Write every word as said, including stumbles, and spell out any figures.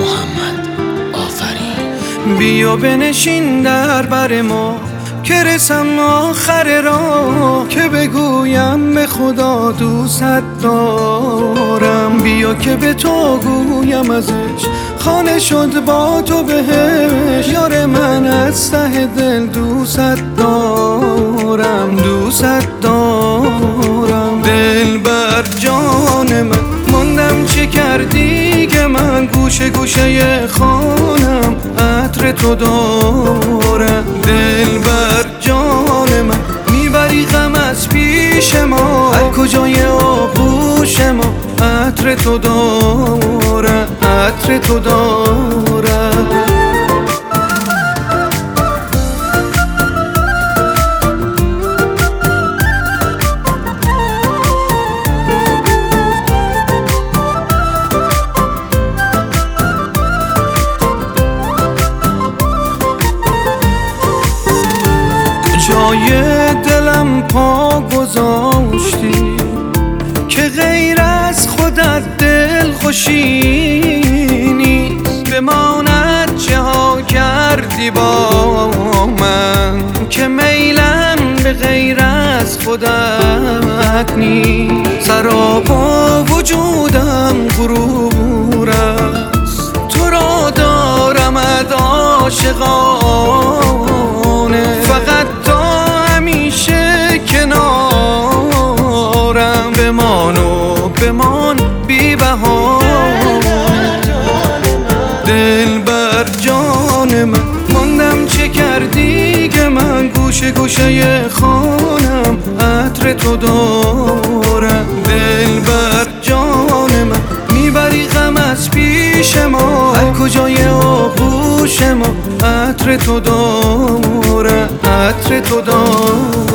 محمد آفرین. بیا بنشین در بر ما که رسم آخر راه، که بگویم به خدا دوست دارم. بیا که به تو گویم ازش خانه شد با تو بهش. یار من از ته دل دوست دارم، دوست دارم. دل بر جان من ماندم چه کردی که من گوشه گوشه خانم عطر تو دارم. دل بر جان من میبری غم از پیش ما، هر کجای آغوش ما عطر تو دارم، عطر تو دارم. جای دلم پا گذاشتی که غیر از خودت دل خوشی نیست. بماند چه ها کردی با من که میلم به غیر از خودت نیست. سراپا وجودم غرور است، تو را دارمت عاشقانه. فقط تا همیشه کنارم بمان و بمان بی بهانه. دل بر جان من ماندم چه کردی که من گوشه گوشه خانم عطر تو دارم. دل بر جان من میبری غم از پیش ما، هر کجای آغوش ما عطر تو دارم، عطر تو دارم.